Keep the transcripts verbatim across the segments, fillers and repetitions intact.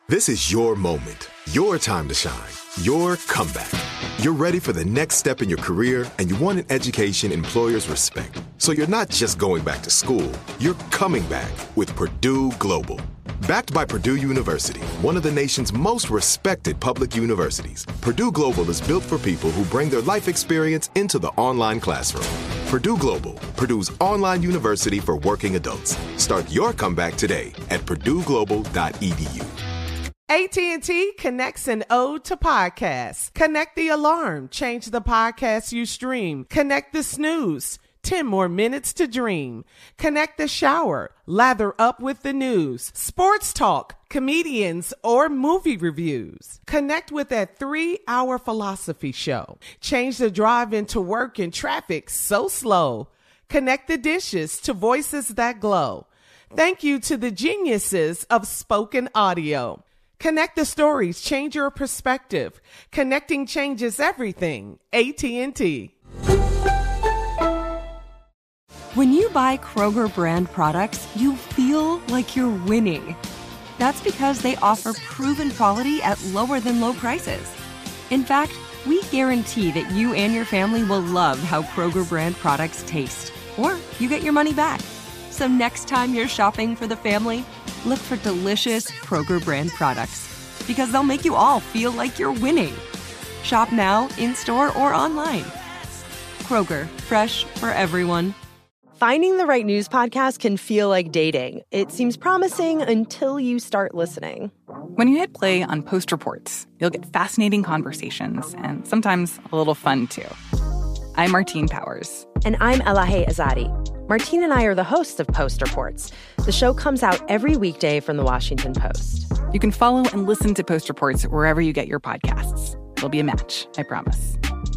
This is your moment, your time to shine, your comeback. You're ready for the next step in your career, and you want an education employers respect. So you're not just going back to school, you're coming back with Purdue Global. Backed by Purdue University, one of the nation's most respected public universities, Purdue Global is built for people who bring their life experience into the online classroom. Purdue Global, Purdue's online university for working adults. Start your comeback today at purdue global dot e d u. A T and T connects an ode to podcasts. Connect the alarm. Change the podcast you stream. Connect the snooze. ten more minutes to dream. Connect the shower. Lather up with the news. Sports talk, comedians, or movie reviews. Connect with that three-hour philosophy show. Change the drive into work in traffic so slow. Connect the dishes to voices that glow. Thank you to the geniuses of spoken audio. Connect the stories, change your perspective. Connecting changes everything. A T and T. When you buy Kroger brand products, you feel like you're winning. That's because they offer proven quality at lower than low prices. In fact, we guarantee that you and your family will love how Kroger brand products taste, or you get your money back. So next time you're shopping for the family, look for delicious Kroger brand products, because they'll make you all feel like you're winning. Shop now, in-store, or online. Kroger, fresh for everyone. Finding the right news podcast can feel like dating. It seems promising until you start listening. When you hit play on Post Reports, you'll get fascinating conversations and sometimes a little fun, too. I'm Martine Powers. And I'm Elahe Azadi. Martine and I are the hosts of Post Reports. The show comes out every weekday from The Washington Post. You can follow and listen to Post Reports wherever you get your podcasts. It'll be a match, I promise.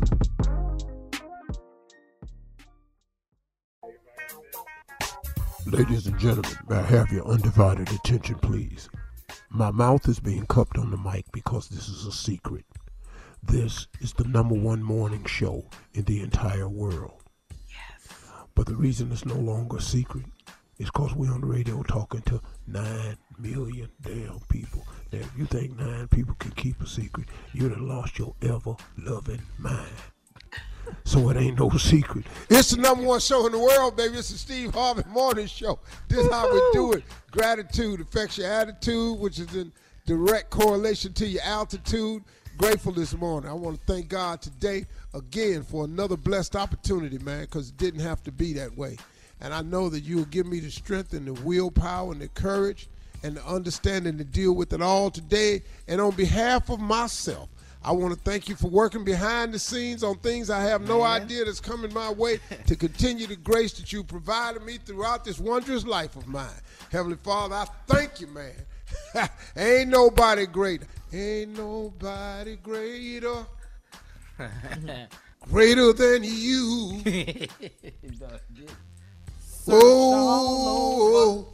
Ladies and gentlemen, may I have your undivided attention, please? My mouth is being cupped on the mic because this is a secret. This is the number one morning show in the entire world. Yes. But the reason it's no longer a secret is because we're on the radio talking to nine million damn people. Now, if you think nine people can keep a secret, you'd have lost your ever-loving mind. So it ain't no secret. It's the number one show in the world, baby. It's the Steve Harvey Morning Show. This is how we do it. Gratitude affects your attitude, which is in direct correlation to your altitude. Grateful this morning. I want to thank God today again for another blessed opportunity, man, because it didn't have to be that way. And I know that you will give me the strength and the willpower and the courage and the understanding to deal with it all today. And on behalf of myself, I want to thank you for working behind the scenes on things I have no Man. idea that's coming my way to continue the grace that you provided me throughout this wondrous life of mine. Heavenly Father, I thank you, man. Ain't nobody greater. Ain't nobody greater. Greater than you. Oh,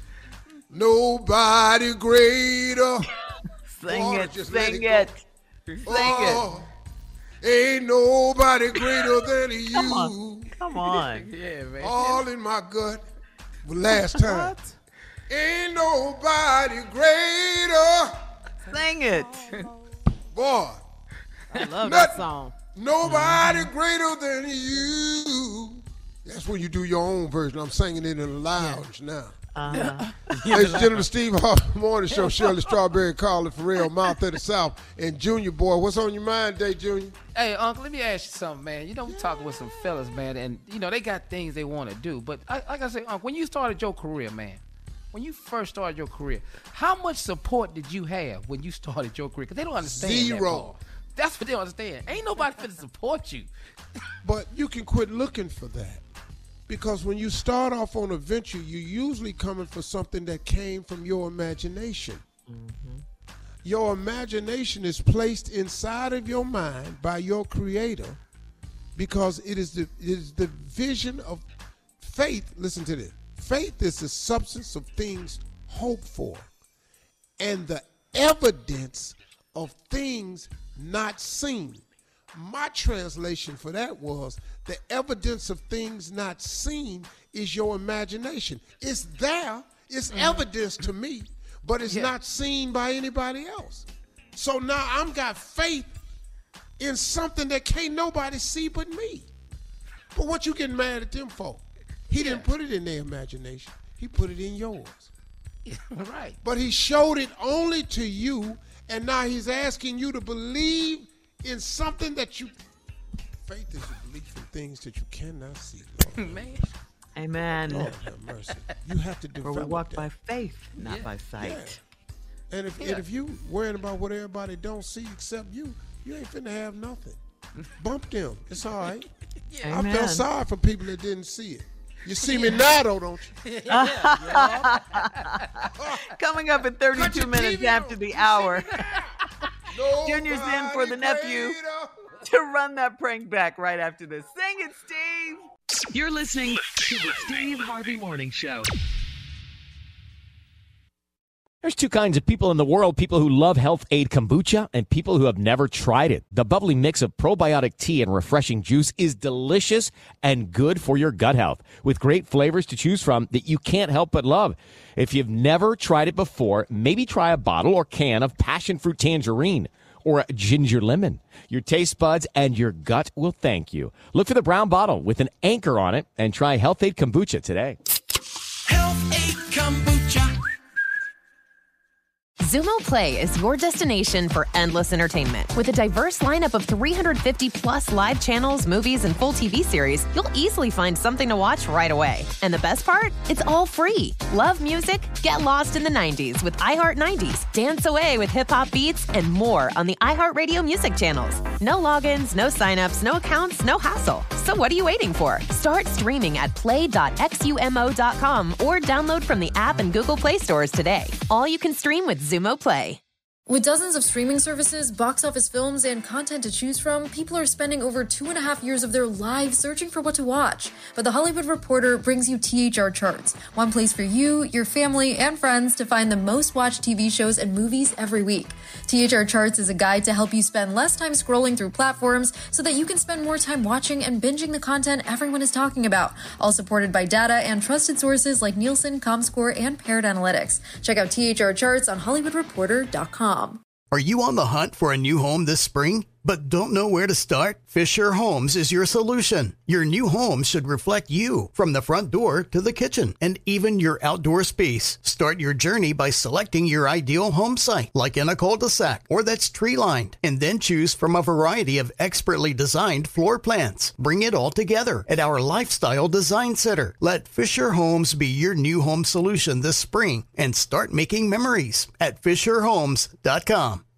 nobody greater. Sing Boy, it, just sing it. it. Sing oh, it. Ain't nobody greater than you. Come on. Come on. Yeah, man. All in my gut. But last time. Ain't nobody greater. Sing it. Boy. I love Not, that song. Nobody mm-hmm. greater than you. That's when you do your own version. I'm singing it in the lounge yeah. now. Uh-huh. Ladies and gentlemen, Steve Harvey Morning Show, Shirley Strawberry, Carly Farrell, Mouth of the South, and Junior Boy. What's on your mind today, Junior? Hey, Uncle, let me ask you something, man. You know, we talking with some fellas, man, and, you know, they got things they want to do. But I, like I say, Uncle, when you started your career, man, when you first started your career, how much support did you have when you started your career? Because they don't understand Zero. that part. That's what they don't understand. Ain't nobody finna support you. But you can quit looking for that. Because when you start off on a venture, you're usually coming for something that came from your imagination. Mm-hmm. Your imagination is placed inside of your mind by your creator because it is the, it is the vision of faith. Listen to this. Faith is the substance of things hoped for and the evidence of things not seen. My translation for that was the evidence of things not seen is your imagination. It's there. It's mm-hmm. evidence to me. but it's Yeah. not seen by anybody else. So now I'm got faith in something that can't nobody see but me. But what you getting mad at them for? He didn't put it in their imagination. He put it in yours. Right. But he showed it only to you, and now he's asking you to believe in something that you... Faith is a belief in things that you cannot see, Lord. Man. Amen. Lord have mercy. You have to For develop we walk that. by faith, not Yeah. by sight. Yeah. And if, Yeah. and if you worrying about what everybody don't see except you, you ain't finna have nothing. Bump them. It's all right. I Amen. felt sorry for people that didn't see it. You see me now, though, don't you? Coming up at thirty-two minutes after the hour, Junior's in for the nephew to run that prank back right after this. Sing it, Steve. You're listening to the Steve Harvey Morning Show. There's two kinds of people in the world, people who love Health Aid Kombucha and people who have never tried it. The bubbly mix of probiotic tea and refreshing juice is delicious and good for your gut health, with great flavors to choose from that you can't help but love. If you've never tried it before, maybe try a bottle or can of passion fruit tangerine or a ginger lemon. Your taste buds and your gut will thank you. Look for the brown bottle with an anchor on it and try Health Aid Kombucha today. Health Aid Kombucha. Zumo Play is your destination for endless entertainment. With a diverse lineup of three hundred fifty plus live channels, movies, and full T V series, you'll easily find something to watch right away. And the best part? It's all free. Love music? Get lost in the nineties with iHeart nineties, dance away with hip-hop beats, and more on the iHeartRadio music channels. No logins, no signups, no accounts, no hassle. So what are you waiting for? Start streaming at play dot xumo dot com or download from the app and Google Play stores today. All you can stream with Zumo Play. With dozens of streaming services, box office films, and content to choose from, people are spending over two and a half years of their lives searching for what to watch. But The Hollywood Reporter brings you T H R Charts, one place for you, your family, and friends to find the most watched T V shows and movies every week. T H R Charts is a guide to help you spend less time scrolling through platforms so that you can spend more time watching and binging the content everyone is talking about, all supported by data and trusted sources like Nielsen, Comscore, and Paired Analytics. Check out T H R Charts on hollywood reporter dot com. Are you on the hunt for a new home this spring, but don't know where to start? Fisher Homes is your solution. Your new home should reflect you, from the front door to the kitchen, and even your outdoor space. Start your journey by selecting your ideal home site, like in a cul-de-sac or that's tree-lined, and then choose from a variety of expertly designed floor plans. Bring it all together at our Lifestyle Design Center. Let Fisher Homes be your new home solution this spring and start making memories at fisher homes dot com.